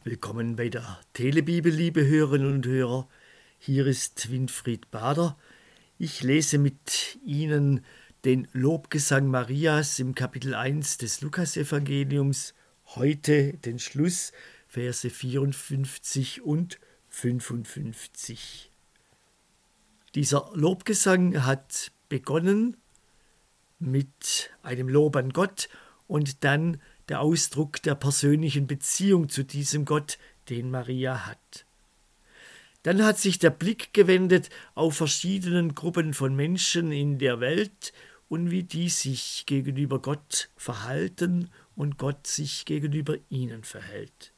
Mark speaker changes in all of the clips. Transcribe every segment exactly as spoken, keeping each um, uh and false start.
Speaker 1: Willkommen bei der Telebibel, liebe Hörerinnen und Hörer. Hier ist Winfried Bader. Ich lese mit Ihnen den Lobgesang Marias im Kapitel eins des Lukasevangeliums. Heute den Schluss, Verse vierundfünfzig und fünfundfünfzig. Dieser Lobgesang hat begonnen mit einem Lob an Gott und dann der Ausdruck der persönlichen Beziehung zu diesem Gott, den Maria hat. Dann hat sich der Blick gewendet auf verschiedenen Gruppen von Menschen in der Welt und wie die sich gegenüber Gott verhalten und Gott sich gegenüber ihnen verhält.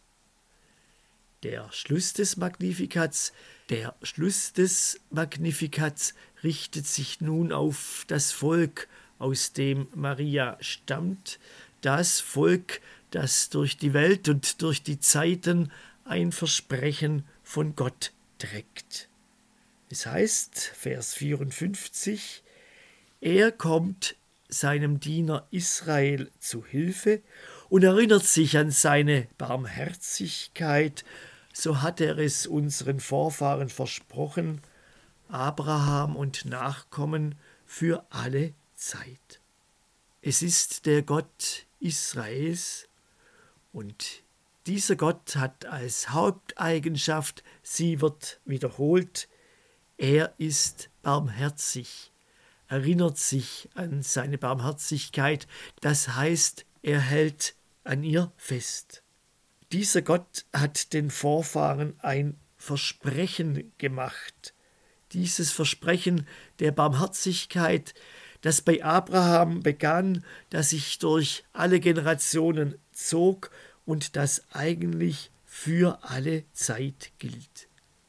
Speaker 1: Der Schluss des Magnifikats, der Schluss des Magnifikats richtet sich nun auf das Volk, aus dem Maria stammt, das Volk, das durch die Welt und durch die Zeiten ein Versprechen von Gott trägt. Es heißt, Vers vierundfünfzig, er kommt seinem Diener Israel zu Hilfe und erinnert sich an seine Barmherzigkeit, so hat er es unseren Vorfahren versprochen, Abraham und Nachkommen für alle Zeit. Es ist der Gott Israels und dieser Gott hat als Haupteigenschaft, sie wird wiederholt, er ist barmherzig, erinnert sich an seine Barmherzigkeit, das heißt, er hält an ihr fest. Dieser Gott hat den Vorfahren ein Versprechen gemacht. Dieses Versprechen der Barmherzigkeit, das bei Abraham begann, das sich durch alle Generationen zog und das eigentlich für alle Zeit gilt.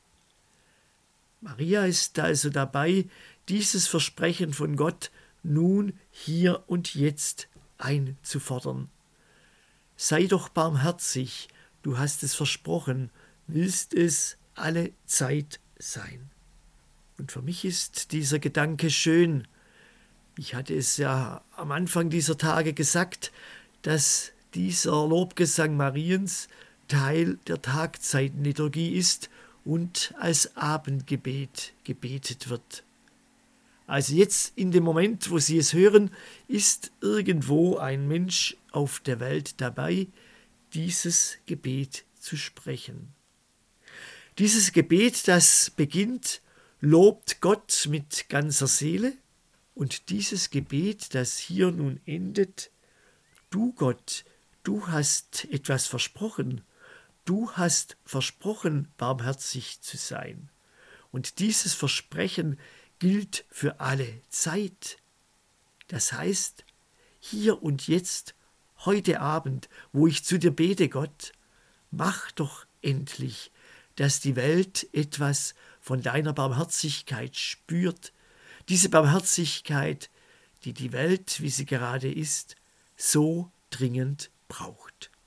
Speaker 1: Maria ist also dabei, dieses Versprechen von Gott nun, hier und jetzt einzufordern. Sei doch barmherzig, du hast es versprochen, willst es alle Zeit sein. Und für mich ist dieser Gedanke schön. Ich hatte es ja am Anfang dieser Tage gesagt, dass dieser Lobgesang Mariens Teil der Tagzeitenliturgie ist und als Abendgebet gebetet wird. Also jetzt in dem Moment, wo Sie es hören, ist irgendwo ein Mensch auf der Welt dabei, dieses Gebet zu sprechen. Dieses Gebet, das beginnt, lobt Gott mit ganzer Seele, und dieses Gebet, das hier nun endet, du Gott, du hast etwas versprochen, du hast versprochen, barmherzig zu sein. Und dieses Versprechen gilt für alle Zeit. Das heißt, hier und jetzt, heute Abend, wo ich zu dir bete, Gott, mach doch endlich, dass die Welt etwas von deiner Barmherzigkeit spürt, diese Barmherzigkeit, die die Welt, wie sie gerade ist, so dringend braucht.